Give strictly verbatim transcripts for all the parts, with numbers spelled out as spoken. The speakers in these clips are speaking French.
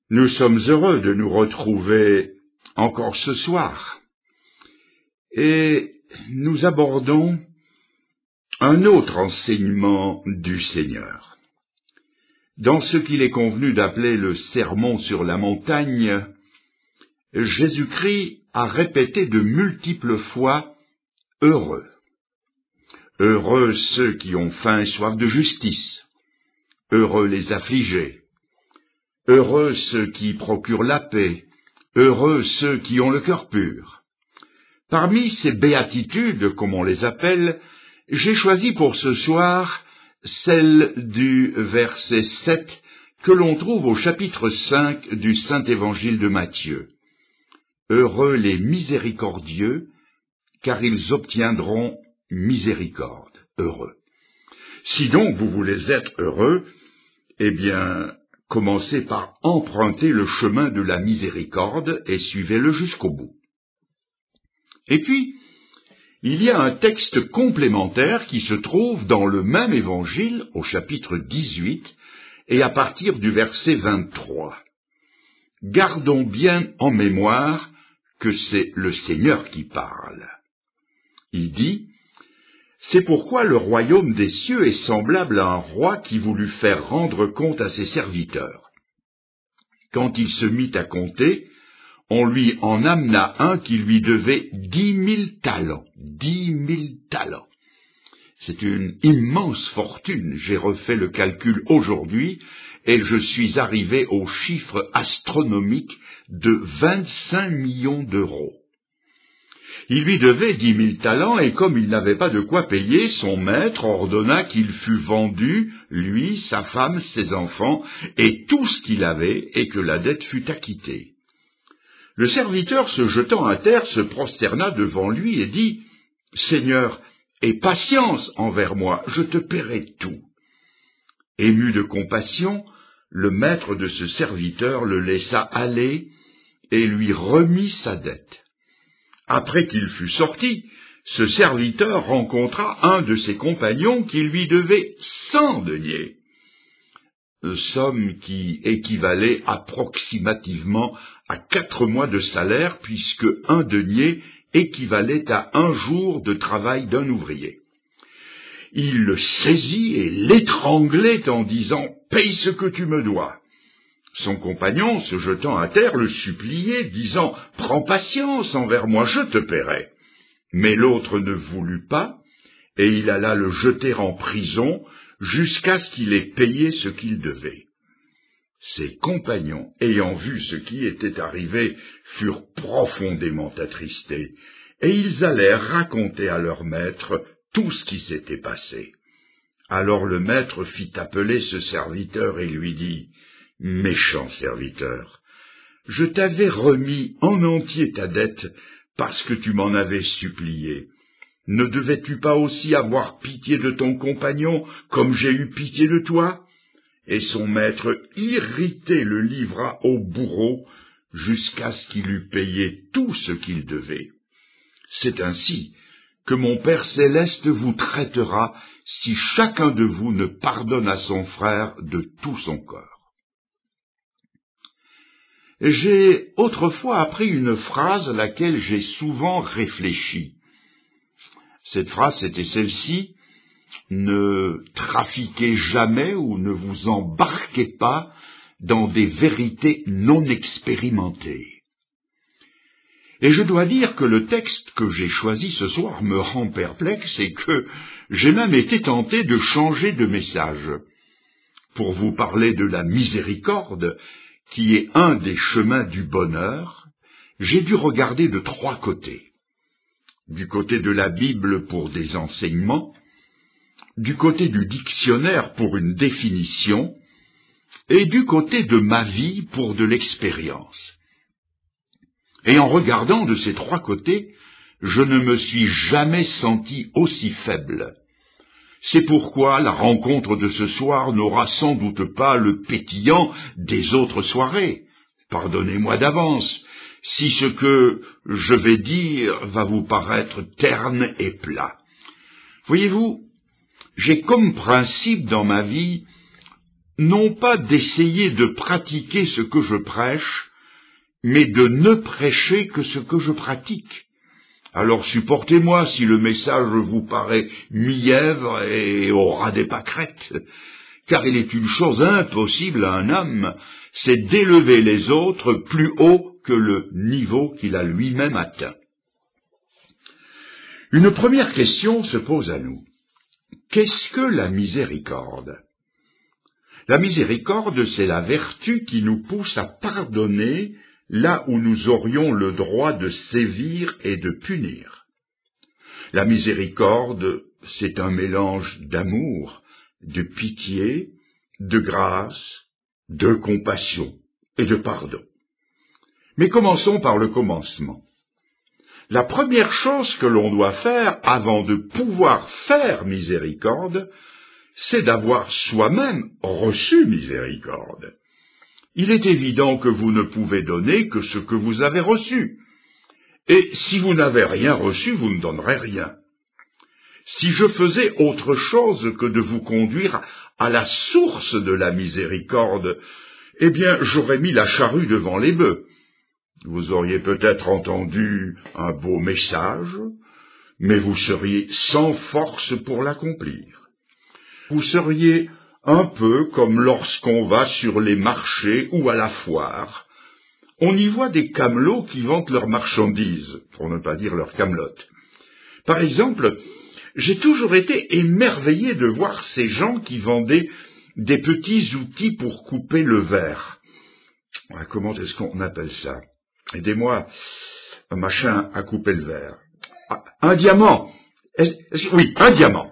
Nous sommes heureux de nous retrouver encore ce soir et nous abordons un autre enseignement du Seigneur. Dans ce qu'il est convenu d'appeler le sermon sur la montagne, Jésus-Christ a répété de multiples fois « heureux ». Heureux ceux qui ont faim et soif de justice, heureux les affligés, heureux ceux qui procurent la paix, heureux ceux qui ont le cœur pur. Parmi ces béatitudes, comme on les appelle, j'ai choisi pour ce soir celle du verset sept que l'on trouve au chapitre cinq du Saint-Évangile de Matthieu. Heureux les miséricordieux, car ils obtiendront miséricorde. Heureux. Si donc vous voulez être heureux, eh bien, commencez par emprunter le chemin de la miséricorde et suivez-le jusqu'au bout. Et puis, il y a un texte complémentaire qui se trouve dans le même évangile au chapitre dix-huit et à partir du verset vingt-trois. Gardons bien en mémoire que c'est le Seigneur qui parle. Il dit « C'est pourquoi le royaume des cieux est semblable à un roi qui voulut faire rendre compte à ses serviteurs. Quand il se mit à compter, on lui en amena un qui lui devait dix mille talents. Dix mille talents. C'est une immense fortune. J'ai refait le calcul aujourd'hui et je suis arrivé au chiffre astronomique de vingt-cinq millions d'euros. Il lui devait dix mille talents, et comme il n'avait pas de quoi payer, son maître ordonna qu'il fût vendu, lui, sa femme, ses enfants, et tout ce qu'il avait, et que la dette fût acquittée. Le serviteur, se jetant à terre, se prosterna devant lui et dit « Seigneur, aie patience envers moi, je te paierai tout. » Ému de compassion, le maître de ce serviteur le laissa aller et lui remit sa dette. Après qu'il fut sorti, ce serviteur rencontra un de ses compagnons qui lui devait cent deniers, somme qui équivalait approximativement à quatre mois de salaire, puisque un denier équivalait à un jour de travail d'un ouvrier. Il le saisit et l'étranglait en disant « Paye ce que tu me dois ». Son compagnon, se jetant à terre, le suppliait, disant « Prends patience envers moi, je te paierai ». Mais l'autre ne voulut pas, et il alla le jeter en prison jusqu'à ce qu'il ait payé ce qu'il devait. Ses compagnons, ayant vu ce qui était arrivé, furent profondément attristés, et ils allèrent raconter à leur maître tout ce qui s'était passé. Alors le maître fit appeler ce serviteur et lui dit « Méchant serviteur, je t'avais remis en entier ta dette parce que tu m'en avais supplié. Ne devais-tu pas aussi avoir pitié de ton compagnon comme j'ai eu pitié de toi ?» Et son maître, irrité, le livra au bourreau jusqu'à ce qu'il eût payé tout ce qu'il devait. C'est ainsi que mon Père céleste vous traitera si chacun de vous ne pardonne à son frère de tout son cœur. J'ai autrefois appris une phrase à laquelle j'ai souvent réfléchi. Cette phrase était celle-ci: ne trafiquez jamais ou ne vous embarquez pas dans des vérités non expérimentées. Et je dois dire que le texte que j'ai choisi ce soir me rend perplexe et que j'ai même été tenté de changer de message. Pour vous parler de la miséricorde, qui est un des chemins du bonheur, j'ai dû regarder de trois côtés. Du côté de la Bible pour des enseignements, du côté du dictionnaire pour une définition, et du côté de ma vie pour de l'expérience. Et en regardant de ces trois côtés, je ne me suis jamais senti aussi faible. C'est pourquoi la rencontre de ce soir n'aura sans doute pas le pétillant des autres soirées. Pardonnez-moi d'avance, si ce que je vais dire va vous paraître terne et plat. Voyez-vous, j'ai comme principe dans ma vie non pas d'essayer de pratiquer ce que je prêche, mais de ne prêcher que ce que je pratique. Alors supportez-moi si le message vous paraît mièvre et au ras des pâquerettes, car il est une chose impossible à un homme, c'est d'élever les autres plus haut que le niveau qu'il a lui-même atteint. Une première question se pose à nous. Qu'est-ce que la miséricorde? La miséricorde, c'est la vertu qui nous pousse à pardonner là où nous aurions le droit de sévir et de punir. La miséricorde, c'est un mélange d'amour, de pitié, de grâce, de compassion et de pardon. Mais commençons par le commencement. La première chose que l'on doit faire avant de pouvoir faire miséricorde, c'est d'avoir soi-même reçu miséricorde. Il est évident que vous ne pouvez donner que ce que vous avez reçu. Et si vous n'avez rien reçu, vous ne donnerez rien. Si je faisais autre chose que de vous conduire à la source de la miséricorde, eh bien, j'aurais mis la charrue devant les bœufs. Vous auriez peut-être entendu un beau message, mais vous seriez sans force pour l'accomplir. Vous seriez un peu comme lorsqu'on va sur les marchés ou à la foire. On y voit des camelots qui vendent leurs marchandises, pour ne pas dire leurs camelotes. Par exemple, j'ai toujours été émerveillé de voir ces gens qui vendaient des petits outils pour couper le verre. Comment est-ce qu'on appelle ça? Aidez-moi, un machin à couper le verre. Un diamant. Oui, un diamant.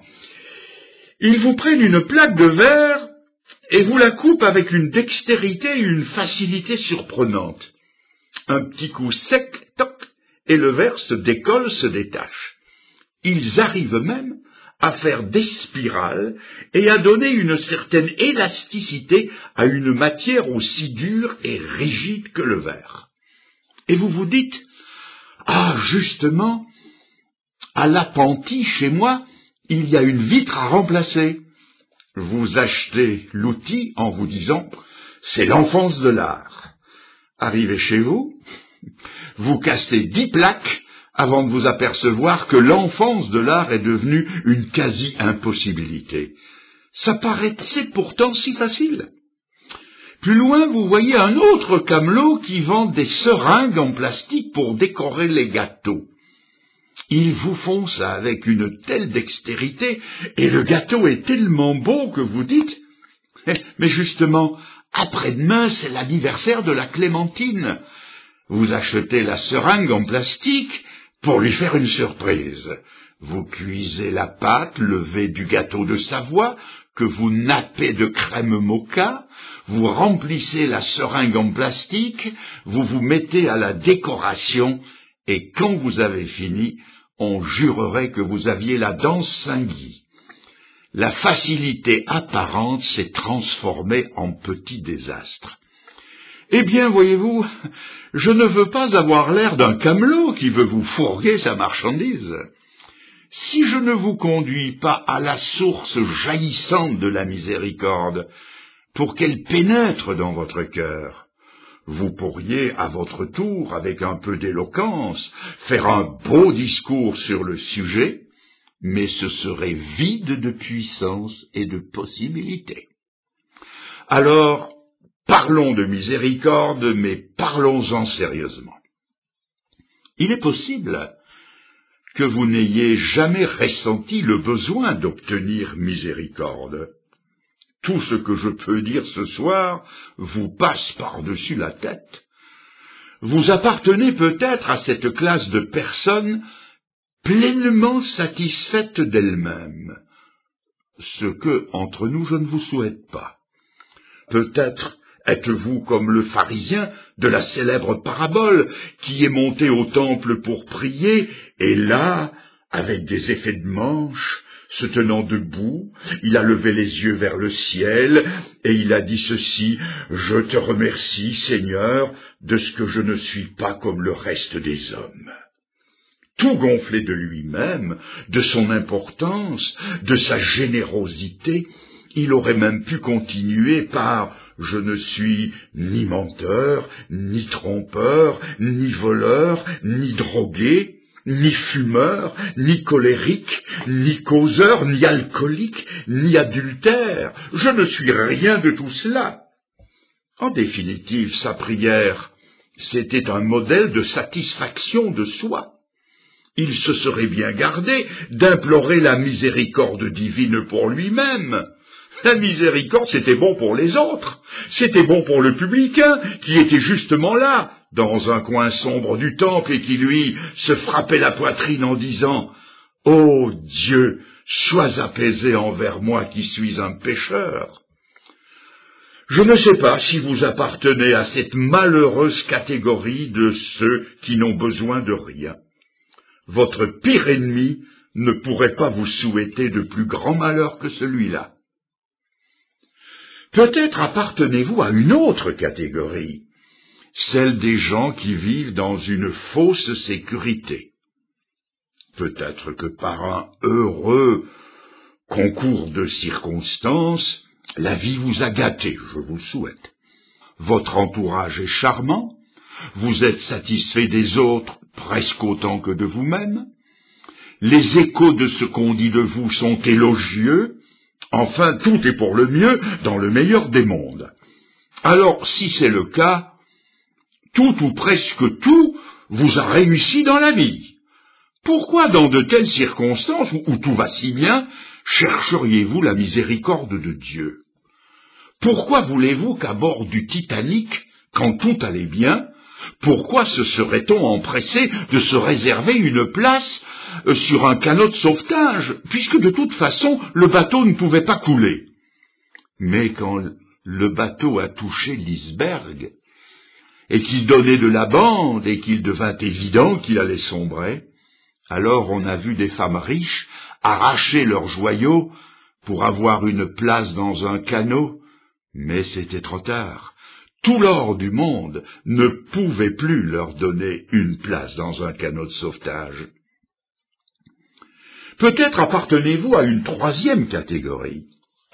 Ils vous prennent une plaque de verre et vous la coupent avec une dextérité et une facilité surprenantes. Un petit coup sec, toc, et le verre se décolle, se détache. Ils arrivent même à faire des spirales et à donner une certaine élasticité à une matière aussi dure et rigide que le verre. Et vous vous dites, ah, justement, à l'appentis, chez moi, il y a une vitre à remplacer. Vous achetez l'outil en vous disant, c'est l'enfance de l'art. Arrivez chez vous, vous cassez dix plaques avant de vous apercevoir que l'enfance de l'art est devenue une quasi-impossibilité. Ça paraissait pourtant si facile. Plus loin, vous voyez un autre camelot qui vend des seringues en plastique pour décorer les gâteaux. Ils vous font ça avec une telle dextérité, et le gâteau est tellement beau que vous dites, mais justement, après-demain, c'est l'anniversaire de la Clémentine. Vous achetez la seringue en plastique pour lui faire une surprise. Vous cuisez la pâte levée du gâteau de Savoie, que vous nappez de crème moka, vous remplissez la seringue en plastique, vous vous mettez à la décoration, et quand vous avez fini, on jurerait que vous aviez la danse Saint-Guy. La facilité apparente s'est transformée en petit désastre. Eh bien, voyez-vous, je ne veux pas avoir l'air d'un camelot qui veut vous fourguer sa marchandise. Si je ne vous conduis pas à la source jaillissante de la miséricorde, pour qu'elle pénètre dans votre cœur, vous pourriez, à votre tour, avec un peu d'éloquence, faire un beau discours sur le sujet, mais ce serait vide de puissance et de possibilités. Alors, parlons de miséricorde, mais parlons-en sérieusement. Il est possible que vous n'ayez jamais ressenti le besoin d'obtenir miséricorde. Tout ce que je peux dire ce soir vous passe par-dessus la tête. Vous appartenez peut-être à cette classe de personnes pleinement satisfaites d'elles-mêmes, ce que, entre nous, je ne vous souhaite pas. Peut-être êtes-vous comme le pharisien de la célèbre parabole qui est monté au temple pour prier, et là, avec des effets de manche, se tenant debout, il a levé les yeux vers le ciel, et il a dit ceci, « Je te remercie, Seigneur, de ce que je ne suis pas comme le reste des hommes. » Tout gonflé de lui-même, de son importance, de sa générosité, Il aurait même pu continuer par « Je ne suis ni menteur, ni trompeur, ni voleur, ni drogué, ni fumeur, ni colérique, ni causeur, ni alcoolique, ni adultère. Je ne suis rien de tout cela. » En définitive, sa prière, c'était un modèle de satisfaction de soi. Il se serait bien gardé d'implorer la miséricorde divine pour lui-même. La miséricorde, c'était bon pour les autres. C'était bon pour le publicain, qui était justement là, dans un coin sombre du temple, et qui, lui, se frappait la poitrine en disant « Ô Dieu, sois apaisé envers moi qui suis un pécheur. » Je ne sais pas si vous appartenez à cette malheureuse catégorie de ceux qui n'ont besoin de rien. Votre pire ennemi ne pourrait pas vous souhaiter de plus grand malheur que celui-là. Peut-être appartenez-vous à une autre catégorie, celle des gens qui vivent dans une fausse sécurité. Peut-être que par un heureux concours de circonstances, la vie vous a gâté, je vous le souhaite. Votre entourage est charmant, vous êtes satisfait des autres presque autant que de vous-même, les échos de ce qu'on dit de vous sont élogieux, enfin tout est pour le mieux dans le meilleur des mondes. Alors si c'est le cas, tout ou presque tout vous a réussi dans la vie. Pourquoi dans de telles circonstances où tout va si bien, chercheriez-vous la miséricorde de Dieu? Pourquoi voulez-vous qu'à bord du Titanic, quand tout allait bien, pourquoi se serait-on empressé de se réserver une place sur un canot de sauvetage, puisque de toute façon le bateau ne pouvait pas couler? Mais quand le bateau a touché l'iceberg, et qu'il donnait de la bande, et qu'il devint évident qu'il allait sombrer, alors on a vu des femmes riches arracher leurs joyaux pour avoir une place dans un canot, mais c'était trop tard. Tout l'or du monde ne pouvait plus leur donner une place dans un canot de sauvetage. Peut-être appartenez-vous à une troisième catégorie,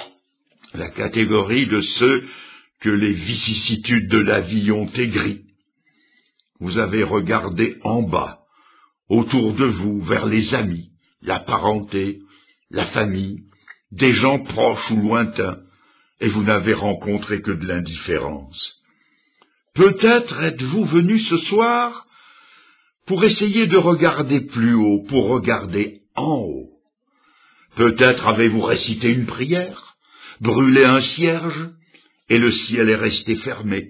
la catégorie de ceux que les vicissitudes de la vie ont aigris. Vous avez regardé en bas, autour de vous, vers les amis, la parenté, la famille, des gens proches ou lointains, et vous n'avez rencontré que de l'indifférence. Peut-être êtes-vous venu ce soir pour essayer de regarder plus haut, pour regarder en haut. Peut-être avez-vous récité une prière, brûlé un cierge, et le ciel est resté fermé.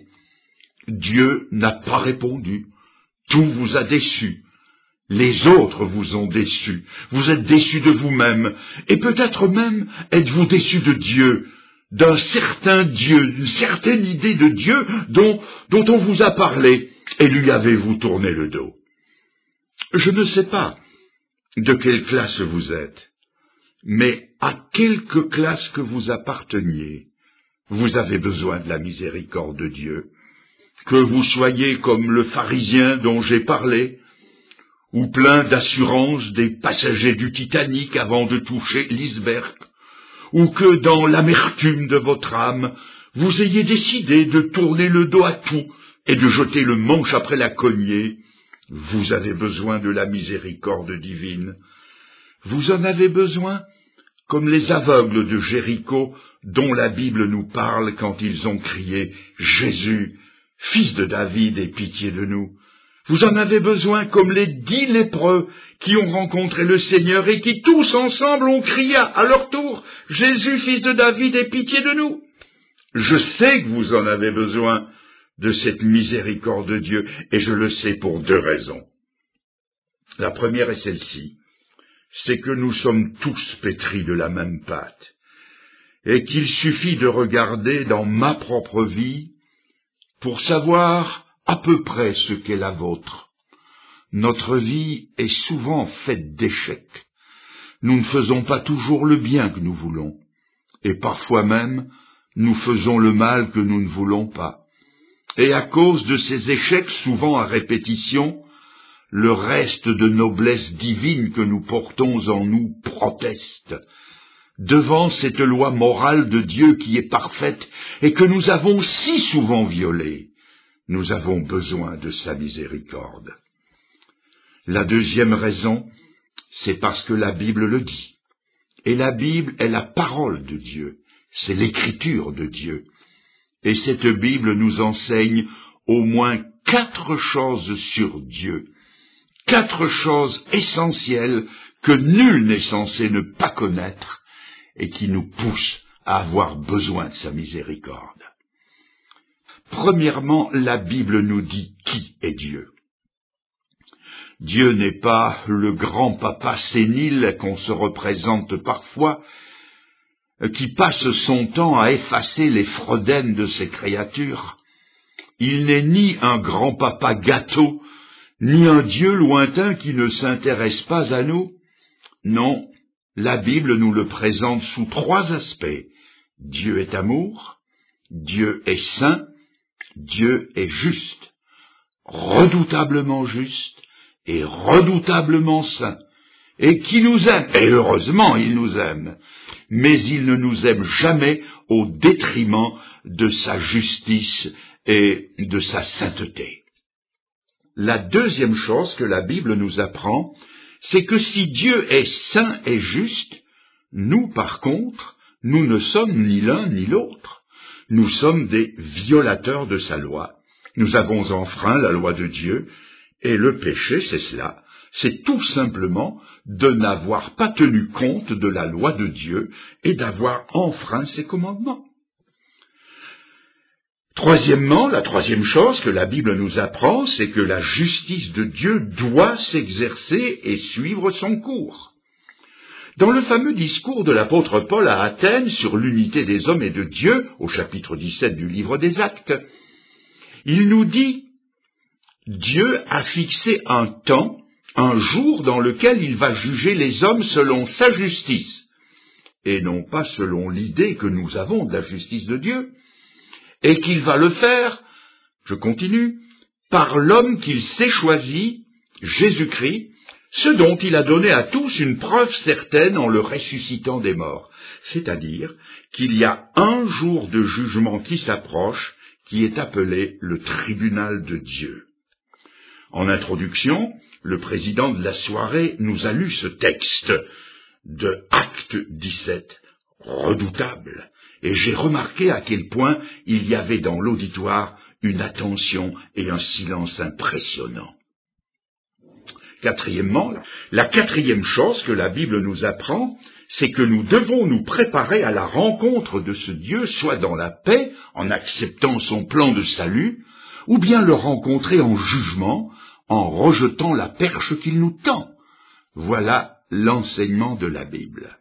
Dieu n'a pas répondu, tout vous a déçu. Les autres vous ont déçu, vous êtes déçus de vous-même, et peut-être même êtes-vous déçus de Dieu, d'un certain Dieu, d'une certaine idée de Dieu dont, dont on vous a parlé, et lui avez-vous tourné le dos. Je ne sais pas de quelle classe vous êtes, mais à quelque classe que vous apparteniez, vous avez besoin de la miséricorde de Dieu. Que vous soyez comme le pharisien dont j'ai parlé, ou plein d'assurance des passagers du Titanic avant de toucher l'iceberg, ou que dans l'amertume de votre âme, vous ayez décidé de tourner le dos à tout et de jeter le manche après la cognée, vous avez besoin de la miséricorde divine. Vous en avez besoin comme les aveugles de Jéricho dont la Bible nous parle quand ils ont crié « Jésus, fils de David, aie pitié de nous ». Vous en avez besoin comme les dix lépreux qui ont rencontré le Seigneur et qui tous ensemble ont crié à leur tour « Jésus, fils de David, aie pitié de nous ». Je sais que vous en avez besoin de cette miséricorde de Dieu, et je le sais pour deux raisons. La première est celle-ci, c'est que nous sommes tous pétris de la même pâte, et qu'il suffit de regarder dans ma propre vie pour savoir à peu près ce qu'est la vôtre. Notre vie est souvent faite d'échecs. Nous ne faisons pas toujours le bien que nous voulons, et parfois même, nous faisons le mal que nous ne voulons pas. Et à cause de ces échecs, souvent à répétition, le reste de noblesse divine que nous portons en nous proteste, devant cette loi morale de Dieu qui est parfaite et que nous avons si souvent violée. Nous avons besoin de sa miséricorde. La deuxième raison, c'est parce que la Bible le dit. Et la Bible est la parole de Dieu, c'est l'écriture de Dieu. Et cette Bible nous enseigne au moins quatre choses sur Dieu, quatre choses essentielles que nul n'est censé ne pas connaître et qui nous poussent à avoir besoin de sa miséricorde. Premièrement, la Bible nous dit qui est Dieu. Dieu n'est pas le grand-papa sénile qu'on se représente parfois, qui passe son temps à effacer les fredaines de ses créatures. Il n'est ni un grand-papa gâteau, ni un Dieu lointain qui ne s'intéresse pas à nous. Non, la Bible nous le présente sous trois aspects. Dieu est amour, Dieu est saint, Dieu est juste, redoutablement juste et redoutablement saint, et qui nous aime, et heureusement il nous aime, mais il ne nous aime jamais au détriment de sa justice et de sa sainteté. La deuxième chose que la Bible nous apprend, c'est que si Dieu est saint et juste, nous par contre, nous ne sommes ni l'un ni l'autre. Nous sommes des violateurs de sa loi. Nous avons enfreint la loi de Dieu, et le péché, c'est cela. C'est tout simplement de n'avoir pas tenu compte de la loi de Dieu et d'avoir enfreint ses commandements. Troisièmement, la troisième chose que la Bible nous apprend, c'est que la justice de Dieu doit s'exercer et suivre son cours. Dans le fameux discours de l'apôtre Paul à Athènes sur l'unité des hommes et de Dieu, au chapitre dix-sept du livre des Actes, il nous dit « Dieu a fixé un temps, un jour dans lequel il va juger les hommes selon sa justice, et non pas selon l'idée que nous avons de la justice de Dieu, et qu'il va le faire, je continue, par l'homme qu'il s'est choisi, Jésus-Christ, ce dont il a donné à tous une preuve certaine en le ressuscitant des morts. C'est-à-dire qu'il y a un jour de jugement qui s'approche, qui est appelé le tribunal de Dieu. » En introduction, le président de la soirée nous a lu ce texte de Acte dix-sept, redoutable, et j'ai remarqué à quel point il y avait dans l'auditoire une attention et un silence impressionnants. Quatrièmement, la quatrième chose que la Bible nous apprend, c'est que nous devons nous préparer à la rencontre de ce Dieu, soit dans la paix, en acceptant son plan de salut, ou bien le rencontrer en jugement, en rejetant la perche qu'il nous tend. Voilà l'enseignement de la Bible.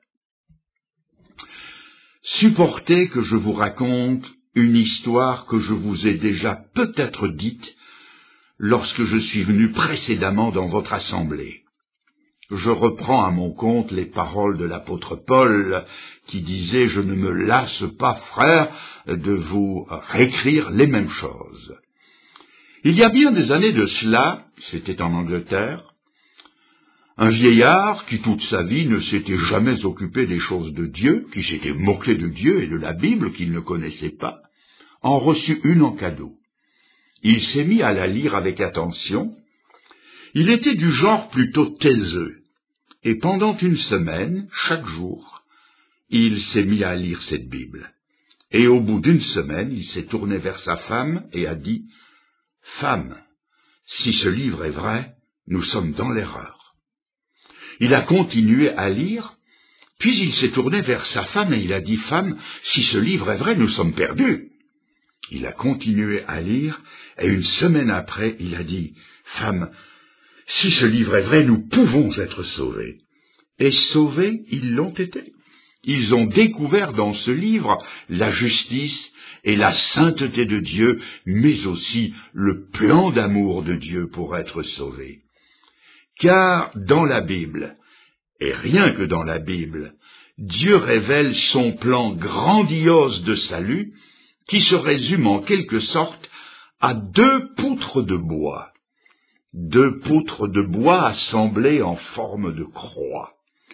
Supportez que je vous raconte une histoire que je vous ai déjà peut-être dite lorsque je suis venu précédemment dans votre assemblée. Je reprends à mon compte les paroles de l'apôtre Paul qui disait « Je ne me lasse pas, frères, de vous réécrire les mêmes choses ». Il y a bien des années de cela, c'était en Angleterre, un vieillard qui toute sa vie ne s'était jamais occupé des choses de Dieu, qui s'était moqué de Dieu et de la Bible qu'il ne connaissait pas, en reçut une en cadeau. Il s'est mis à la lire avec attention. Il était du genre plutôt taiseux, et pendant une semaine, chaque jour, il s'est mis à lire cette Bible. Et au bout d'une semaine, il s'est tourné vers sa femme et a dit « Femme, si ce livre est vrai, nous sommes dans l'erreur. » Il a continué à lire, puis il s'est tourné vers sa femme et il a dit « Femme, si ce livre est vrai, nous sommes perdus. » Il a continué à lire, et une semaine après, il a dit « Femme, si ce livre est vrai, nous pouvons être sauvés. » Et sauvés, ils l'ont été. Ils ont découvert dans ce livre la justice et la sainteté de Dieu, mais aussi le plan d'amour de Dieu pour être sauvés. Car dans la Bible, et rien que dans la Bible, Dieu révèle son plan grandiose de salut qui se résume en quelque sorte à deux poutres de bois, deux poutres de bois assemblées en forme de croix.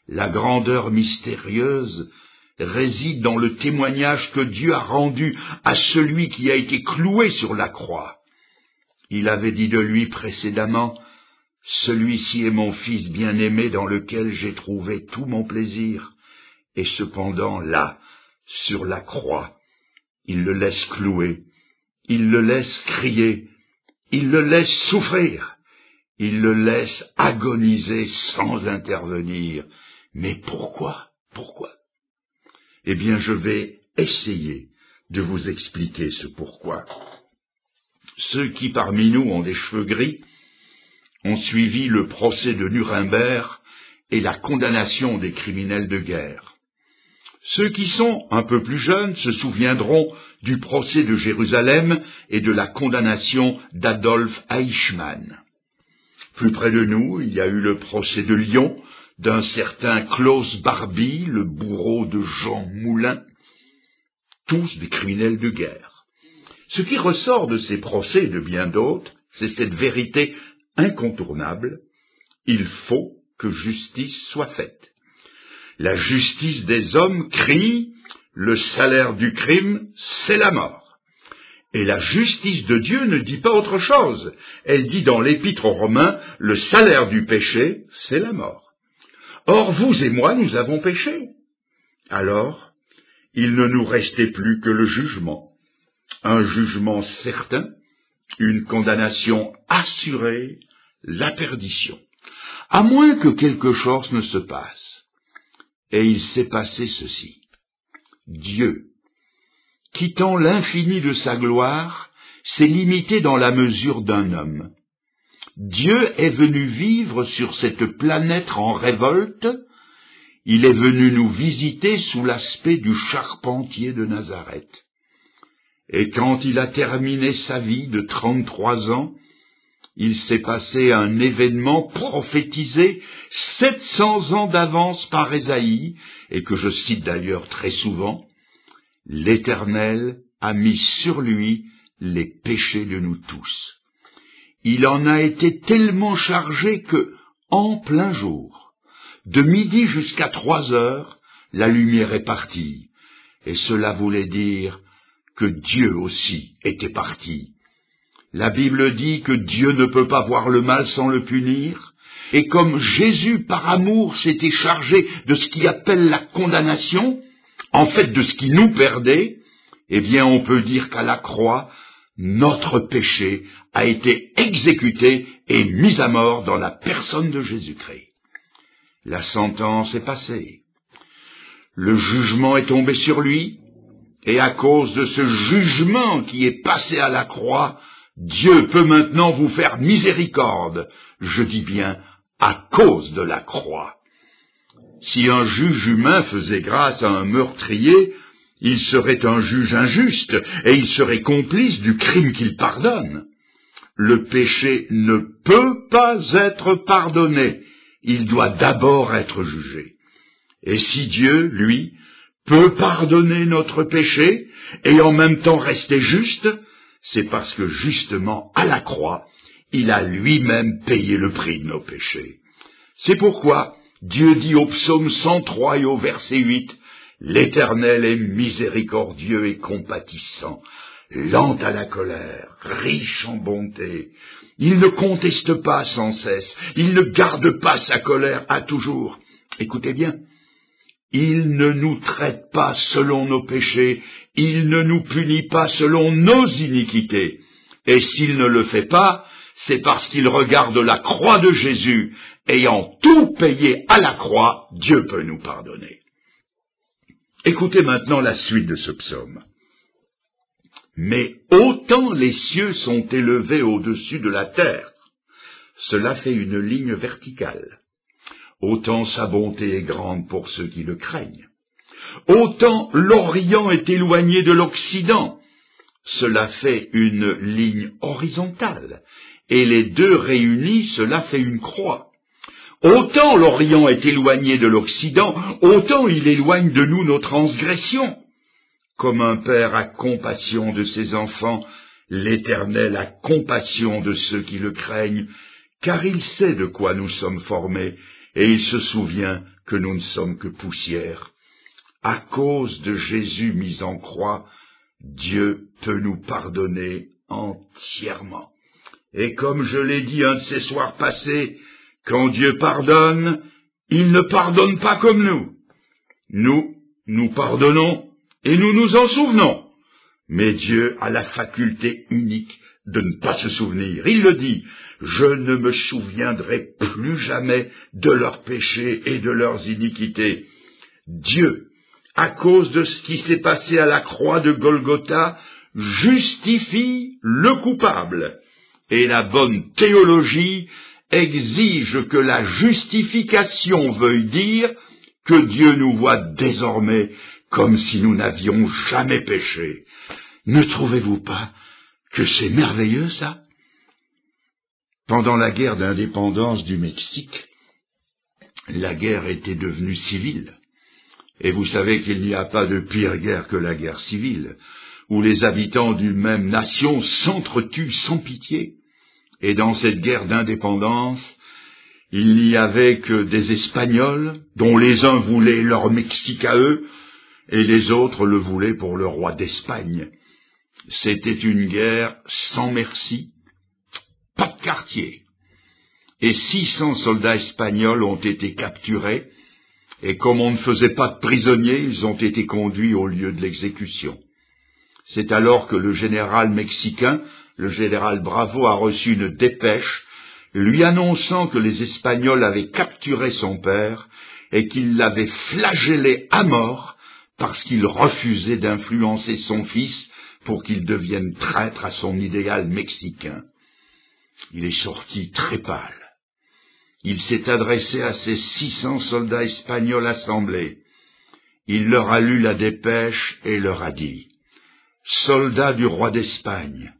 La grandeur mystérieuse réside dans le témoignage que Dieu a rendu à celui qui a été cloué sur la croix. Il avait dit de lui précédemment, « Celui-ci est mon Fils bien-aimé dans lequel j'ai trouvé tout mon plaisir. » Et cependant, là, sur la croix, il le laisse clouer, il le laisse crier, il le laisse souffrir, il le laisse agoniser sans intervenir. Mais pourquoi? Pourquoi? Eh bien, je vais essayer de vous expliquer ce pourquoi. Ceux qui parmi nous ont des cheveux gris ont suivi le procès de Nuremberg et la condamnation des criminels de guerre. Ceux qui sont un peu plus jeunes se souviendront du procès de Jérusalem et de la condamnation d'Adolf Eichmann. Plus près de nous, il y a eu le procès de Lyon d'un certain Klaus Barbie, le bourreau de Jean Moulin, tous des criminels de guerre. Ce qui ressort de ces procès et de bien d'autres, c'est cette vérité incontournable: il faut que justice soit faite. La justice des hommes crie, le salaire du crime, c'est la mort. Et la justice de Dieu ne dit pas autre chose. Elle dit dans l'Épître aux Romains, le salaire du péché, c'est la mort. Or, vous et moi, nous avons péché. Alors, il ne nous restait plus que le jugement. Un jugement certain, une condamnation assurée, la perdition. À moins que quelque chose ne se passe. Et il s'est passé ceci. Dieu, quittant l'infini de sa gloire, s'est limité dans la mesure d'un homme. Dieu est venu vivre sur cette planète en révolte. Il est venu nous visiter sous l'aspect du charpentier de Nazareth. Et quand il a terminé sa vie de trente-trois ans, il s'est passé un événement prophétisé sept cents ans d'avance par Ésaïe, et que je cite d'ailleurs très souvent. L'Éternel a mis sur lui les péchés de nous tous. Il en a été tellement chargé que, en plein jour, de midi jusqu'à trois heures, la lumière est partie, et cela voulait dire que Dieu aussi était parti. La Bible dit que Dieu ne peut pas voir le mal sans le punir, et comme Jésus, par amour, s'était chargé de ce qu'il appelle la condamnation, en fait de ce qui nous perdait, eh bien on peut dire qu'à la croix, notre péché a été exécuté et mis à mort dans la personne de Jésus-Christ. La sentence est passée. Le jugement est tombé sur lui, et à cause de ce jugement qui est passé à la croix, Dieu peut maintenant vous faire miséricorde, je dis bien à cause de la croix. Si un juge humain faisait grâce à un meurtrier, il serait un juge injuste et il serait complice du crime qu'il pardonne. Le péché ne peut pas être pardonné, il doit d'abord être jugé. Et si Dieu, lui, peut pardonner notre péché et en même temps rester juste, c'est parce que justement, à la croix, il a lui-même payé le prix de nos péchés. C'est pourquoi Dieu dit au psaume cent trois et au verset huit, « L'Éternel est miséricordieux et compatissant, lent à la colère, riche en bonté. Il ne conteste pas sans cesse, il ne garde pas sa colère à toujours. » Écoutez bien. Il ne nous traite pas selon nos péchés, il ne nous punit pas selon nos iniquités. Et s'il ne le fait pas, c'est parce qu'il regarde la croix de Jésus. Ayant tout payé à la croix, Dieu peut nous pardonner. Écoutez maintenant la suite de ce psaume. Mais autant les cieux sont élevés au-dessus de la terre, cela fait une ligne verticale. Autant sa bonté est grande pour ceux qui le craignent. Autant l'Orient est éloigné de l'Occident, cela fait une ligne horizontale, et les deux réunis, cela fait une croix. Autant l'Orient est éloigné de l'Occident, autant il éloigne de nous nos transgressions. Comme un père a compassion de ses enfants, l'Éternel a compassion de ceux qui le craignent, car il sait de quoi nous sommes formés, et il se souvient que nous ne sommes que poussière. À cause de Jésus mis en croix, Dieu peut nous pardonner entièrement. Et comme je l'ai dit un de ces soirs passés, quand Dieu pardonne, il ne pardonne pas comme nous. Nous, nous pardonnons et nous nous en souvenons. Mais Dieu a la faculté unique de ne pas se souvenir. Il le dit, « Je ne me souviendrai plus jamais de leurs péchés et de leurs iniquités. » Dieu, à cause de ce qui s'est passé à la croix de Golgotha, justifie le coupable. Et la bonne théologie exige que la justification veuille dire que Dieu nous voit désormais comme si nous n'avions jamais péché. Ne trouvez-vous pas que c'est merveilleux, ça? Pendant la guerre d'indépendance du Mexique, la guerre était devenue civile. Et vous savez qu'il n'y a pas de pire guerre que la guerre civile, où les habitants d'une même nation s'entretuent sans pitié. Et dans cette guerre d'indépendance, il n'y avait que des Espagnols, dont les uns voulaient leur Mexique à eux, et les autres le voulaient pour le roi d'Espagne. C'était une guerre sans merci, pas de quartier. Et six cents soldats espagnols ont été capturés, et comme on ne faisait pas de prisonniers, ils ont été conduits au lieu de l'exécution. C'est alors que le général mexicain, le général Bravo, a reçu une dépêche lui annonçant que les Espagnols avaient capturé son père et qu'ils l'avaient flagellé à mort parce qu'il refusait d'influencer son fils pour qu'il devienne traître à son idéal mexicain. Il est sorti très pâle. Il s'est adressé à ces six cents soldats espagnols assemblés. Il leur a lu la dépêche et leur a dit « Soldats du roi d'Espagne,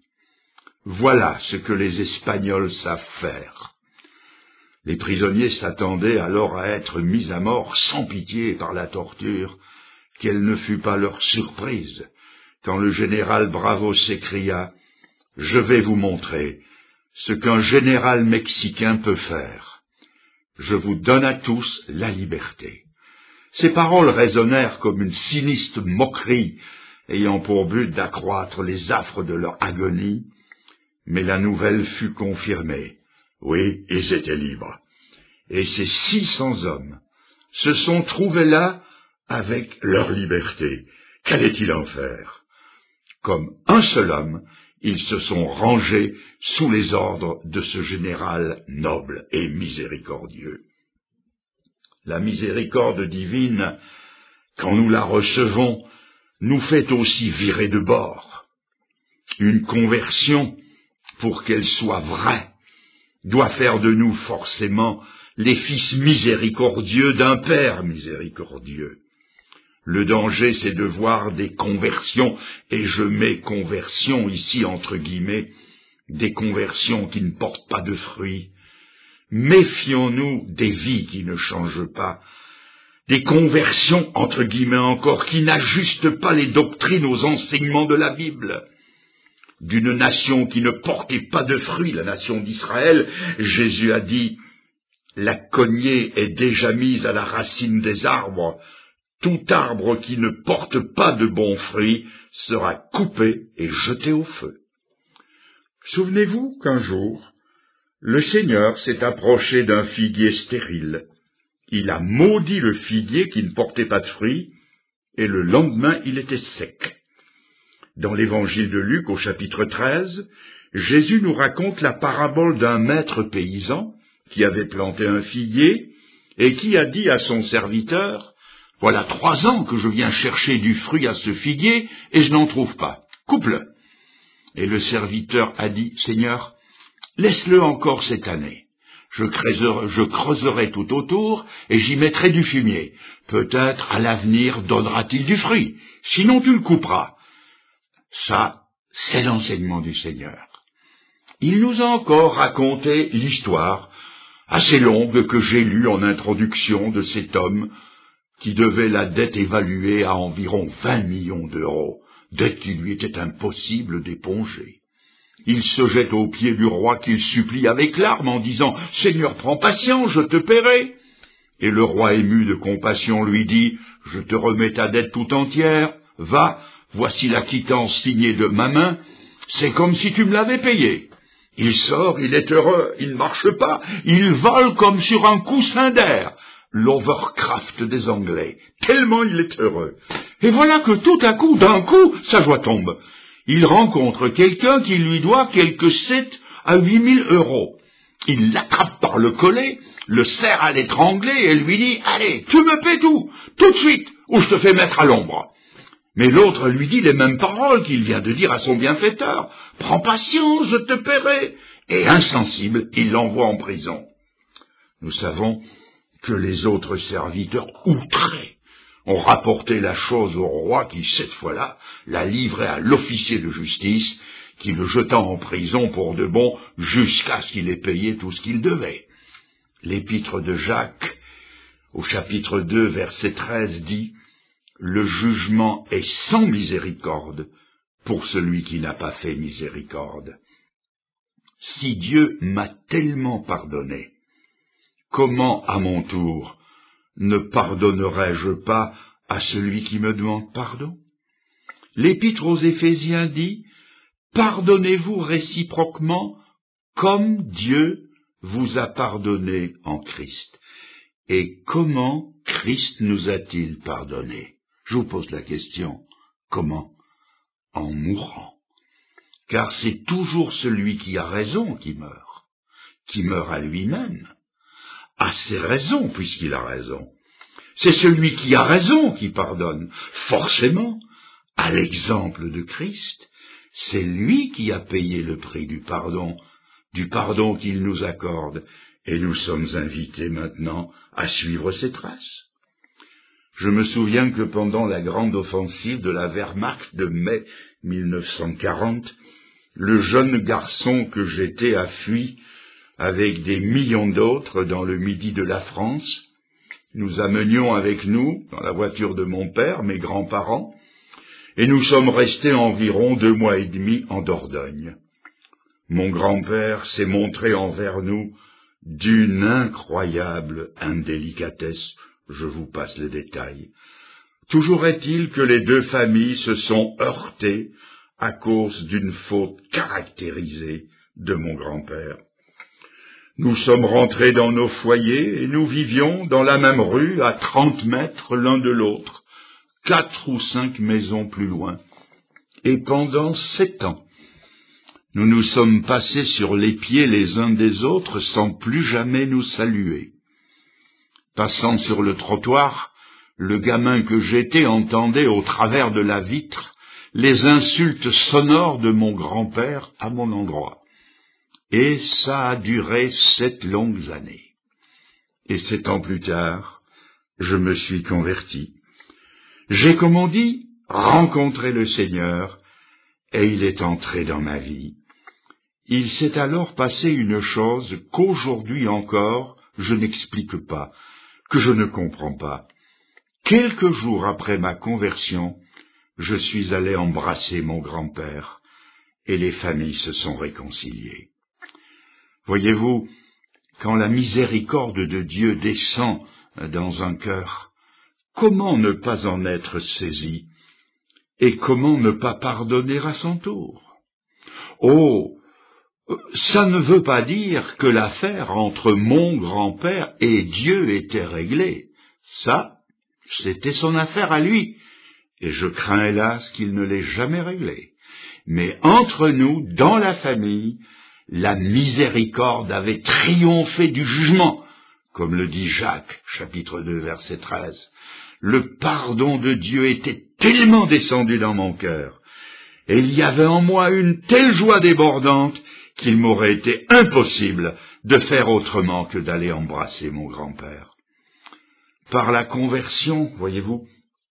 voilà ce que les Espagnols savent faire. » Les prisonniers s'attendaient alors à être mis à mort sans pitié par la torture. Quelle ne fut pas leur surprise quand le général Bravo s'écria « Je vais vous montrer ce qu'un général mexicain peut faire. Je vous donne à tous la liberté. » Ces paroles résonnèrent comme une sinistre moquerie, ayant pour but d'accroître les affres de leur agonie, mais la nouvelle fut confirmée. Oui, ils étaient libres. Et ces six cents hommes se sont trouvés là avec leur liberté. Qu'allait-il en faire? Comme un seul homme, ils se sont rangés sous les ordres de ce général noble et miséricordieux. La miséricorde divine, quand nous la recevons, nous fait aussi virer de bord. Une conversion, pour qu'elle soit vraie, doit faire de nous forcément les fils miséricordieux d'un Père miséricordieux. Le danger, c'est de voir des conversions, et je mets conversion ici entre guillemets, des conversions qui ne portent pas de fruits. Méfions-nous des vies qui ne changent pas, des conversions entre guillemets encore, qui n'ajustent pas les doctrines aux enseignements de la Bible. D'une nation qui ne portait pas de fruits, la nation d'Israël, Jésus a dit « La cognée est déjà mise à la racine des arbres. Tout arbre qui ne porte pas de bons fruits sera coupé et jeté au feu. » Souvenez-vous qu'un jour, le Seigneur s'est approché d'un figuier stérile. Il a maudit le figuier qui ne portait pas de fruits, et le lendemain il était sec. Dans l'évangile de Luc, au chapitre treize, Jésus nous raconte la parabole d'un maître paysan qui avait planté un figuier et qui a dit à son serviteur « Voilà trois ans que je viens chercher du fruit à ce figuier et je n'en trouve pas. Coupe-le » Et le serviteur a dit « Seigneur, laisse-le encore cette année. Je creuserai, je creuserai tout autour et j'y mettrai du fumier. Peut-être à l'avenir donnera-t-il du fruit, sinon tu le couperas. » Ça, c'est l'enseignement du Seigneur. Il nous a encore raconté l'histoire, assez longue, que j'ai lue en introduction de cet homme qui devait la dette évaluée à environ vingt millions d'euros, dette qui lui était impossible d'éponger. Il se jette aux pieds du roi qu'il supplie avec larmes en disant « Seigneur, prends patience, je te paierai ». Et le roi ému de compassion lui dit, « Je te remets ta dette tout entière, va, voici la quittance signée de ma main, c'est comme si tu me l'avais payée. » Il sort, il est heureux, il ne marche pas, il vole comme sur un coussin d'air. L'Overcraft des Anglais, tellement il est heureux. Et voilà que tout à coup, d'un coup, sa joie tombe. Il rencontre quelqu'un qui lui doit quelques sept à huit mille euros. Il l'attrape par le collet, le serre à l'étrangler et lui dit « Allez, tu me paies tout, tout de suite, ou je te fais mettre à l'ombre. » Mais l'autre lui dit les mêmes paroles qu'il vient de dire à son bienfaiteur. « Prends patience, je te paierai. » Et insensible, il l'envoie en prison. Nous savons que les autres serviteurs, outrés, ont rapporté la chose au roi qui, cette fois-là, l'a livré à l'officier de justice, qui le jeta en prison pour de bon jusqu'à ce qu'il ait payé tout ce qu'il devait. L'épître de Jacques, au chapitre deux, verset treize, dit « Le jugement est sans miséricorde pour celui qui n'a pas fait miséricorde. » Si Dieu m'a tellement pardonné, comment, à mon tour, ne pardonnerais-je pas à celui qui me demande pardon? L'épître aux Éphésiens dit « Pardonnez-vous réciproquement comme Dieu vous a pardonné en Christ. » Et comment Christ nous a-t-il pardonné? Je vous pose la question. Comment? En mourant. Car c'est toujours celui qui a raison qui meurt, qui meurt à lui-même, à ses raisons puisqu'il a raison. C'est celui qui a raison qui pardonne, forcément, à l'exemple de Christ. C'est lui qui a payé le prix du pardon, du pardon qu'il nous accorde, et nous sommes invités maintenant à suivre ses traces. Je me souviens que pendant la grande offensive de la Wehrmacht de mai mille neuf cent quarante, le jeune garçon que j'étais a fui avec des millions d'autres dans le midi de la France. Nous amenions avec nous, dans la voiture de mon père, mes grands-parents, et nous sommes restés environ deux mois et demi en Dordogne. Mon grand-père s'est montré envers nous d'une incroyable indélicatesse, je vous passe les détails. Toujours est-il que les deux familles se sont heurtées à cause d'une faute caractérisée de mon grand-père. Nous sommes rentrés dans nos foyers et nous vivions dans la même rue à trente mètres l'un de l'autre, quatre ou cinq maisons plus loin. Et pendant sept ans, nous nous sommes passés sur les pieds les uns des autres sans plus jamais nous saluer. Passant sur le trottoir, le gamin que j'étais entendait au travers de la vitre les insultes sonores de mon grand-père à mon endroit. Et ça a duré sept longues années. Et sept ans plus tard, je me suis converti. J'ai, comme on dit, rencontré le Seigneur, et il est entré dans ma vie. Il s'est alors passé une chose qu'aujourd'hui encore je n'explique pas, que je ne comprends pas. Quelques jours après ma conversion, je suis allé embrasser mon grand-père, et les familles se sont réconciliées. Voyez-vous, quand la miséricorde de Dieu descend dans un cœur, comment ne pas en être saisi, et comment ne pas pardonner à son tour? Oh, ça ne veut pas dire que l'affaire entre mon grand-père et Dieu était réglée. Ça, c'était son affaire à lui, et je crains hélas qu'il ne l'ait jamais réglée. Mais entre nous, dans la famille, la miséricorde avait triomphé du jugement, comme le dit Jacques, chapitre deux, verset treize. Le pardon de Dieu était tellement descendu dans mon cœur, et il y avait en moi une telle joie débordante qu'il m'aurait été impossible de faire autrement que d'aller embrasser mon grand-père. Par la conversion, voyez-vous,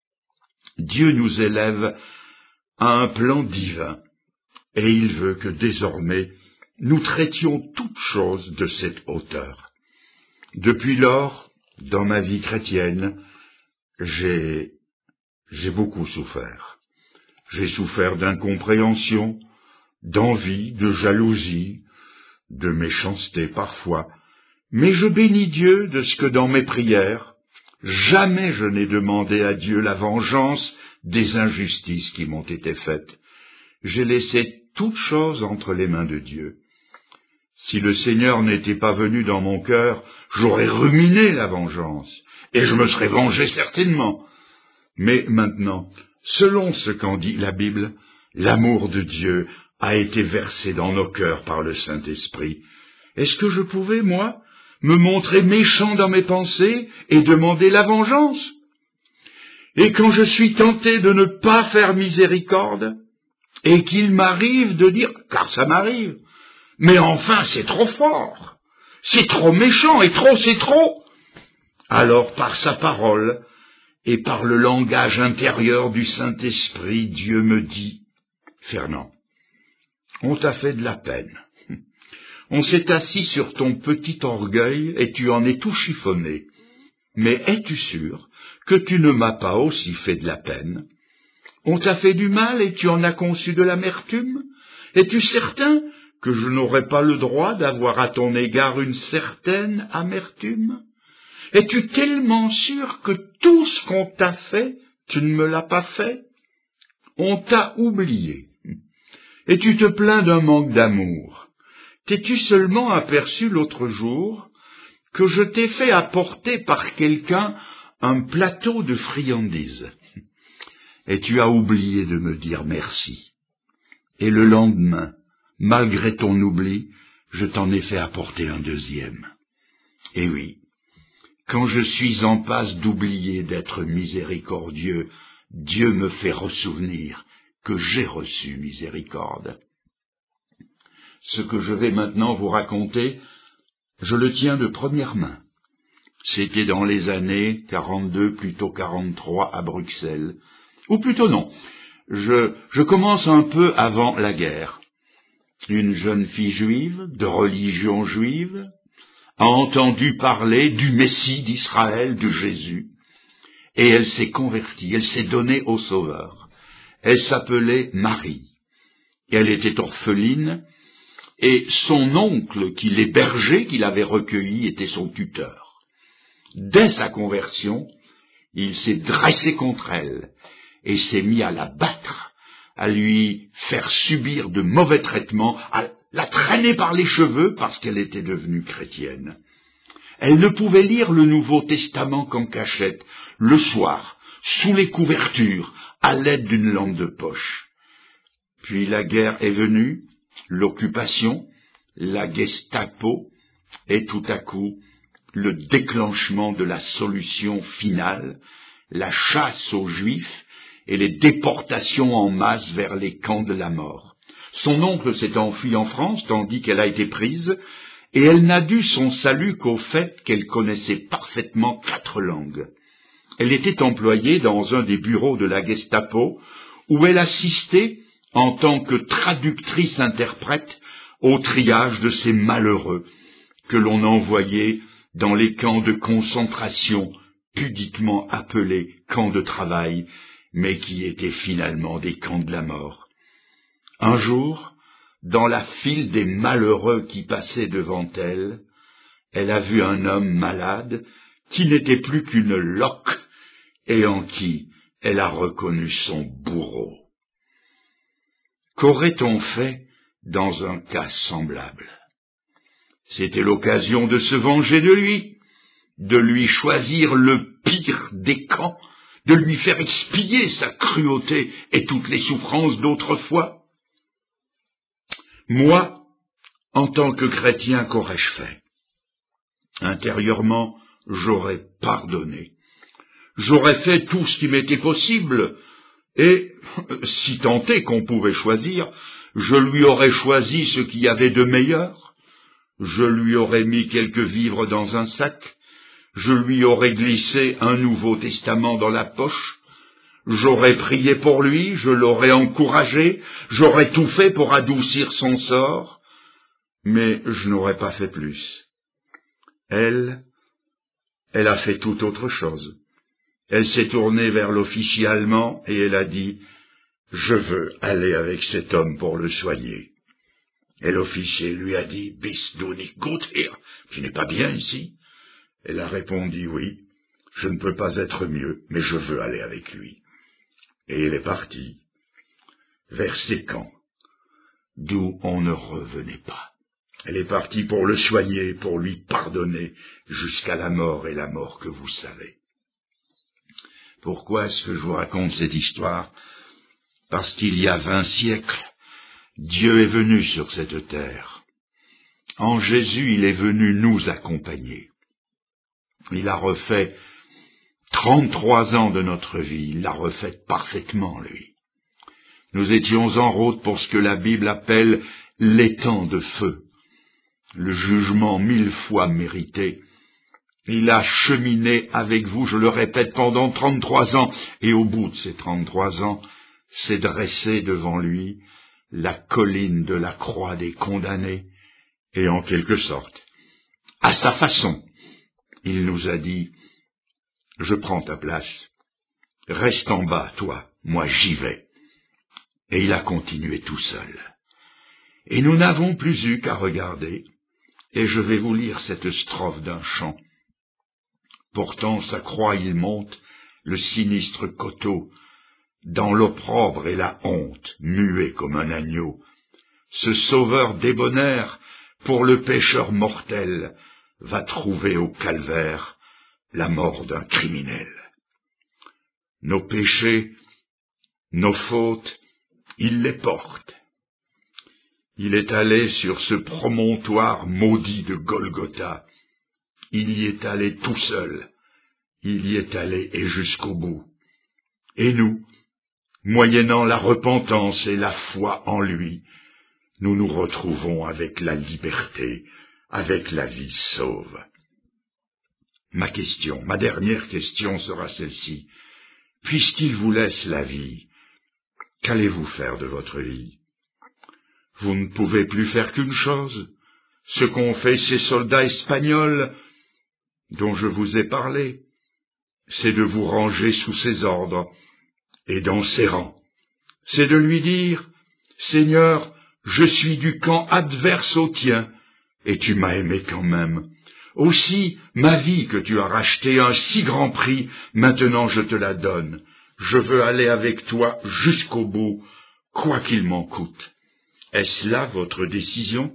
Dieu nous élève à un plan divin, et il veut que désormais nous traitions toutes choses de cette hauteur. Depuis lors, dans ma vie chrétienne, j'ai, j'ai beaucoup souffert. J'ai souffert d'incompréhension, d'envie, de jalousie, de méchanceté parfois, Mais je bénis Dieu de ce que dans mes prières, jamais je n'ai demandé à Dieu la vengeance des injustices qui m'ont été faites. J'ai laissé toutes choses entre les mains de Dieu. Si le Seigneur n'était pas venu dans mon cœur, j'aurais ruminé la vengeance, et je me serais vengé certainement. Mais maintenant, selon ce qu'en dit la Bible, l'amour de Dieu a été versé dans nos cœurs par le Saint-Esprit. Est-ce que je pouvais, moi, me montrer méchant dans mes pensées et demander la vengeance? Et quand je suis tenté de ne pas faire miséricorde, et qu'il m'arrive de dire, car ça m'arrive, mais enfin c'est trop fort, c'est trop méchant, et trop c'est trop, alors par sa parole et par le langage intérieur du Saint-Esprit, Dieu me dit, Fernand, on t'a fait de la peine. On s'est assis sur ton petit orgueil et tu en es tout chiffonné. Mais es-tu sûr que tu ne m'as pas aussi fait de la peine? On t'a fait du mal et tu en as conçu de l'amertume? Es-tu certain que je n'aurais pas le droit d'avoir à ton égard une certaine amertume? Es-tu tellement sûr que tout ce qu'on t'a fait, tu ne me l'as pas fait? On t'a oublié. Et tu te plains d'un manque d'amour. T'es-tu seulement aperçu l'autre jour que je t'ai fait apporter par quelqu'un un plateau de friandises? Et tu as oublié de me dire merci. Et le lendemain, malgré ton oubli, je t'en ai fait apporter un deuxième. Et oui, quand je suis en passe d'oublier d'être miséricordieux, Dieu me fait ressouvenir que j'ai reçu miséricorde. Ce que je vais maintenant vous raconter, je le tiens de première main. C'était dans les années quarante-deux, plutôt quarante-trois à Bruxelles. Ou plutôt non, je, je commence un peu avant la guerre. Une jeune fille juive, de religion juive, a entendu parler du Messie d'Israël, de Jésus, et elle s'est convertie, elle s'est donnée au Sauveur. Elle s'appelait Marie. Elle était orpheline, et son oncle qui l'hébergeait, qui l'avait recueilli, était son tuteur. Dès sa conversion, il s'est dressé contre elle et s'est mis à la battre, à lui faire subir de mauvais traitements, à la traîner par les cheveux parce qu'elle était devenue chrétienne. Elle ne pouvait lire le Nouveau Testament qu'en cachette, le soir, sous les couvertures, à l'aide d'une lampe de poche. Puis la guerre est venue, l'occupation, la Gestapo, et tout à coup, le déclenchement de la solution finale, la chasse aux Juifs et les déportations en masse vers les camps de la mort. Son oncle s'est enfui en France, tandis qu'elle a été prise, et elle n'a dû son salut qu'au fait qu'elle connaissait parfaitement quatre langues. Elle était employée dans un des bureaux de la Gestapo, où elle assistait en tant que traductrice-interprète au triage de ces malheureux que l'on envoyait dans les camps de concentration, pudiquement appelés camps de travail, mais qui étaient finalement des camps de la mort. Un jour, dans la file des malheureux qui passaient devant elle, elle a vu un homme malade qui n'était plus qu'une loque et en qui elle a reconnu son bourreau. Qu'aurait-on fait dans un cas semblable? C'était l'occasion de se venger de lui, de lui choisir le pire des camps, de lui faire expier sa cruauté et toutes les souffrances d'autrefois. Moi, en tant que chrétien, qu'aurais-je fait? Intérieurement, j'aurais pardonné. J'aurais fait tout ce qui m'était possible, et, si tant est qu'on pouvait choisir, je lui aurais choisi ce qu'il y avait de meilleur. Je lui aurais mis quelques vivres dans un sac, je lui aurais glissé un Nouveau Testament dans la poche, j'aurais prié pour lui, je l'aurais encouragé, j'aurais tout fait pour adoucir son sort, mais je n'aurais pas fait plus. Elle, elle a fait tout autre chose. Elle s'est tournée vers l'officier allemand et elle a dit « Je veux aller avec cet homme pour le soigner. » Et l'officier lui a dit, « Bist du nicht gut hier? Tu n'es pas bien ici ?» Elle a répondu, « Oui, je ne peux pas être mieux, mais je veux aller avec lui. » Et il est parti vers Sécan, d'où on ne revenait pas. Elle est partie pour le soigner, pour lui pardonner, jusqu'à la mort, et la mort que vous savez. Pourquoi est-ce que je vous raconte cette histoire? Parce qu'il y a vingt siècles, Dieu est venu sur cette terre. En Jésus, il est venu nous accompagner. Il a refait trente-trois ans de notre vie, il l'a refait parfaitement, lui. Nous étions en route pour ce que la Bible appelle l'étang de feu, le jugement mille fois mérité. Il a cheminé avec vous, je le répète, pendant trente-trois ans, et au bout de ces trente-trois ans, s'est dressé devant lui la colline de la croix des condamnés, et en quelque sorte, à sa façon, il nous a dit, « Je prends ta place, reste en bas, toi, moi j'y vais. » Et il a continué tout seul. Et nous n'avons plus eu qu'à regarder, et je vais vous lire cette strophe d'un chant. Portant sa croix, il monte le sinistre coteau, dans l'opprobre et la honte, muet comme un agneau. Ce sauveur débonnaire, pour le pécheur mortel, va trouver au calvaire la mort d'un criminel. Nos péchés, nos fautes, il les porte. Il est allé sur ce promontoire maudit de Golgotha. Il y est allé tout seul. Il y est allé et jusqu'au bout. Et nous, moyennant la repentance et la foi en lui, nous nous retrouvons avec la liberté, avec la vie sauve. Ma question, ma dernière question sera celle-ci. Puisqu'il vous laisse la vie, qu'allez-vous faire de votre vie? Vous ne pouvez plus faire qu'une chose, ce qu'ont fait ces soldats espagnols dont je vous ai parlé, c'est de vous ranger sous ses ordres et dans ses rangs. C'est de lui dire, « Seigneur, je suis du camp adverse au tien, et tu m'as aimé quand même. Aussi, ma vie que tu as rachetée à un si grand prix, maintenant je te la donne. Je veux aller avec toi jusqu'au bout, quoi qu'il m'en coûte. » Est-ce là votre décision?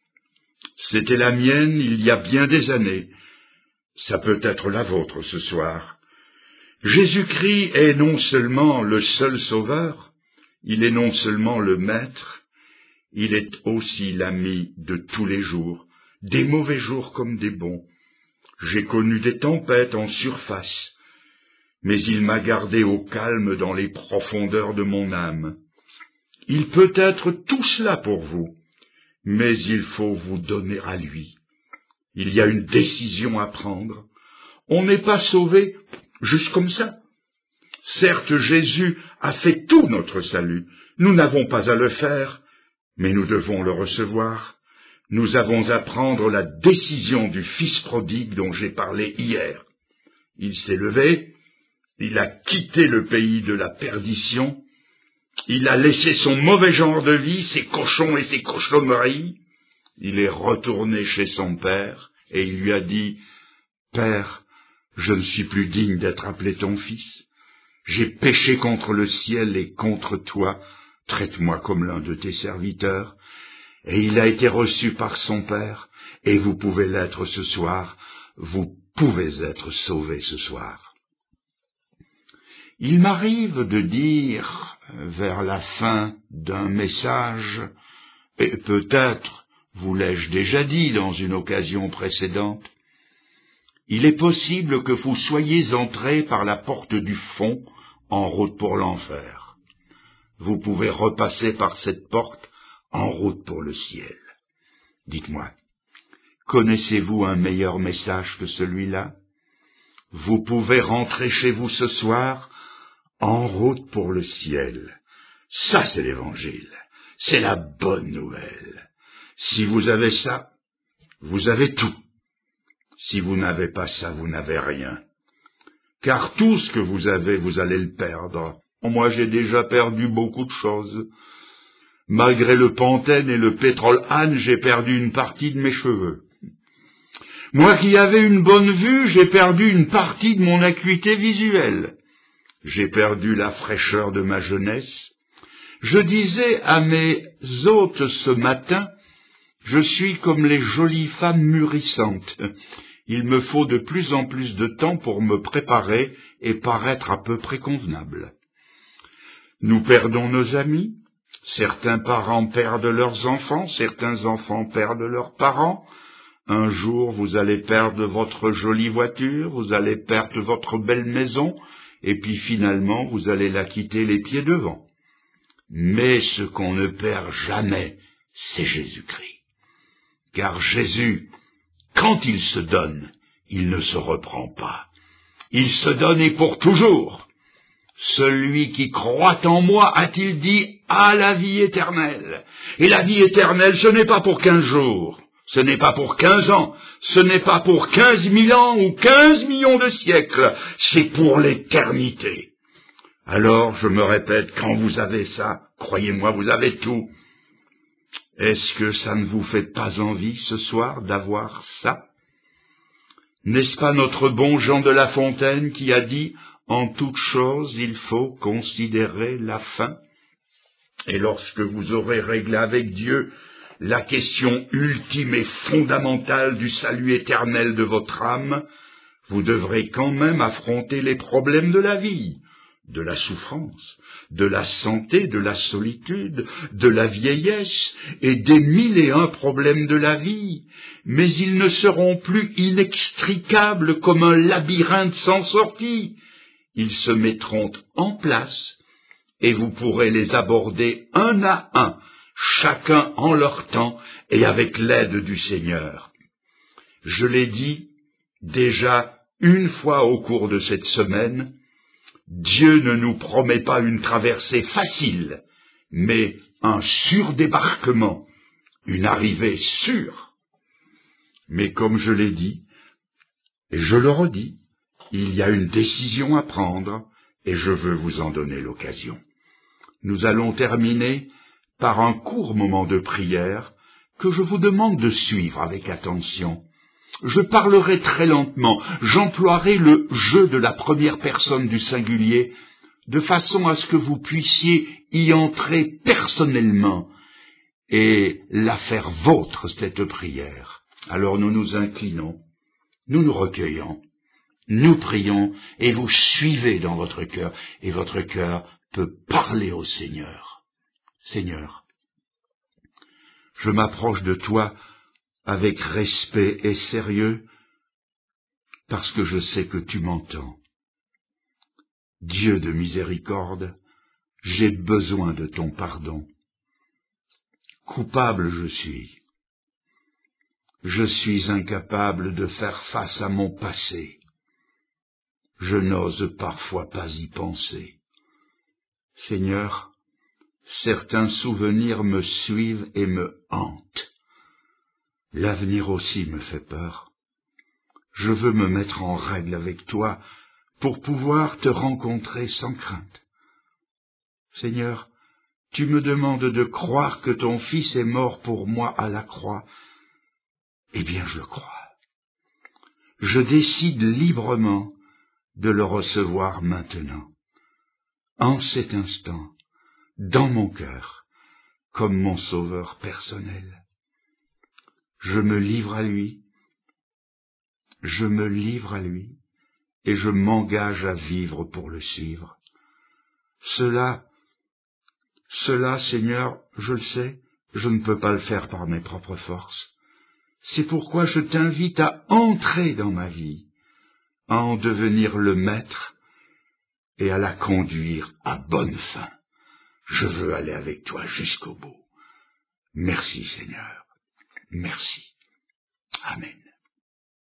C'était la mienne il y a bien des années. Ça peut être la vôtre ce soir. Jésus-Christ est non seulement le seul sauveur, il est non seulement le maître, il est aussi l'ami de tous les jours, des mauvais jours comme des bons. J'ai connu des tempêtes en surface, mais il m'a gardé au calme dans les profondeurs de mon âme. Il peut être tout cela pour vous, mais il faut vous donner à lui. Il y a une décision à prendre. On n'est pas sauvé juste comme ça. Certes, Jésus a fait tout notre salut. Nous n'avons pas à le faire, mais nous devons le recevoir. Nous avons à prendre la décision du Fils prodigue dont j'ai parlé hier. Il s'est levé, il a quitté le pays de la perdition, il a laissé son mauvais genre de vie, ses cochons et ses cochonneries. Il est retourné chez son père et il lui a dit, « Père, je ne suis plus digne d'être appelé ton fils. J'ai péché contre le ciel et contre toi. Traite-moi comme l'un de tes serviteurs. » Et il a été reçu par son père, et vous pouvez l'être ce soir. Vous pouvez être sauvés ce soir. Il m'arrive de dire, vers la fin d'un message, et peut-être vous l'ai-je déjà dit dans une occasion précédente, il est possible que vous soyez entrés par la porte du fond en route pour l'enfer. Vous pouvez repasser par cette porte en route pour le ciel. Dites-moi, connaissez-vous un meilleur message que celui-là? Vous pouvez rentrer chez vous ce soir en route pour le ciel. Ça, c'est l'Évangile. C'est la bonne nouvelle. Si vous avez ça, vous avez tout. Si vous n'avez pas ça, vous n'avez rien. Car tout ce que vous avez, vous allez le perdre. Moi, j'ai déjà perdu beaucoup de choses. Malgré le Pantene et le pétrole-âne, j'ai perdu une partie de mes cheveux. Moi qui avais une bonne vue, j'ai perdu une partie de mon acuité visuelle. J'ai perdu la fraîcheur de ma jeunesse. Je disais à mes hôtes ce matin, je suis comme les jolies femmes mûrissantes. Il me faut de plus en plus de temps pour me préparer et paraître à peu près convenable. Nous perdons nos amis, certains parents perdent leurs enfants, certains enfants perdent leurs parents. Un jour, vous allez perdre votre jolie voiture, vous allez perdre votre belle maison, et puis finalement, vous allez la quitter les pieds devant. Mais ce qu'on ne perd jamais, c'est Jésus-Christ. Car Jésus, quand il se donne, il ne se reprend pas. Il se donne et pour toujours. Celui qui croit en moi, a-t-il dit, a la vie éternelle. Et la vie éternelle, ce n'est pas pour quinze jours, ce n'est pas pour quinze ans, ce n'est pas pour quinze mille ans ou quinze millions de siècles, c'est pour l'éternité. Alors, je me répète, quand vous avez ça, croyez-moi, vous avez tout. Est-ce que ça ne vous fait pas envie ce soir d'avoir ça? N'est-ce pas notre bon Jean de La Fontaine qui a dit « En toute chose, il faut considérer la fin » et lorsque vous aurez réglé avec Dieu la question ultime et fondamentale du salut éternel de votre âme, vous devrez quand même affronter les problèmes de la vie, de la souffrance, de la santé, de la solitude, de la vieillesse et des mille et un problèmes de la vie, mais ils ne seront plus inextricables comme un labyrinthe sans sortie. Ils se mettront en place et vous pourrez les aborder un à un, chacun en leur temps et avec l'aide du Seigneur. Je l'ai dit déjà une fois au cours de cette semaine, Dieu ne nous promet pas une traversée facile, mais un surdébarquement, une arrivée sûre. Mais comme je l'ai dit, et je le redis, il y a une décision à prendre, et je veux vous en donner l'occasion. Nous allons terminer par un court moment de prière que je vous demande de suivre avec attention. Je parlerai très lentement, j'emploierai le jeu de la première personne du singulier, de façon à ce que vous puissiez y entrer personnellement et la faire vôtre, cette prière. Alors nous nous inclinons, nous nous recueillons, nous prions, et vous suivez dans votre cœur, et votre cœur peut parler au Seigneur. Seigneur, je m'approche de toi avec respect et sérieux, parce que je sais que tu m'entends. Dieu de miséricorde, j'ai besoin de ton pardon. Coupable je suis. Je suis incapable de faire face à mon passé. Je n'ose parfois pas y penser. Seigneur, certains souvenirs me suivent et me hantent. L'avenir aussi me fait peur. Je veux me mettre en règle avec toi pour pouvoir te rencontrer sans crainte. Seigneur, tu me demandes de croire que ton Fils est mort pour moi à la croix. Eh bien, je le crois. Je décide librement de le recevoir maintenant, en cet instant, dans mon cœur, comme mon sauveur personnel. Je me livre à lui, je me livre à lui, et je m'engage à vivre pour le suivre. Cela, cela, Seigneur, je le sais, je ne peux pas le faire par mes propres forces. C'est pourquoi je t'invite à entrer dans ma vie, à en devenir le maître et à la conduire à bonne fin. Je veux aller avec toi jusqu'au bout. Merci, Seigneur. Merci. Amen.